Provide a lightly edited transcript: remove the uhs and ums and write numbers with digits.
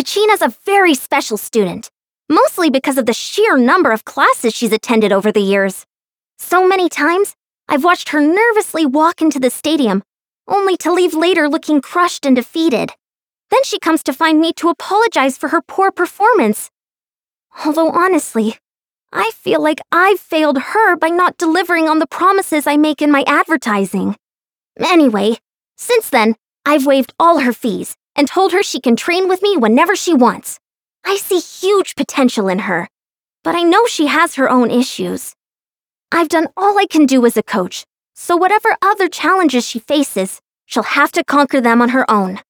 Gina's a very special student, mostly because of the sheer number of classes she's attended over the years. So many times, I've watched her nervously walk into the stadium, only to leave later looking crushed and defeated. Then she comes to find me to apologize for her poor performance. Although honestly, I feel like I've failed her by not delivering on the promises I make in my advertising. Anyway, since then, I've waived all her fees and told her she can train with me whenever she wants. I see huge potential in her, but I know she has her own issues. I've done all I can do as a coach, so whatever other challenges she faces, she'll have to conquer them on her own.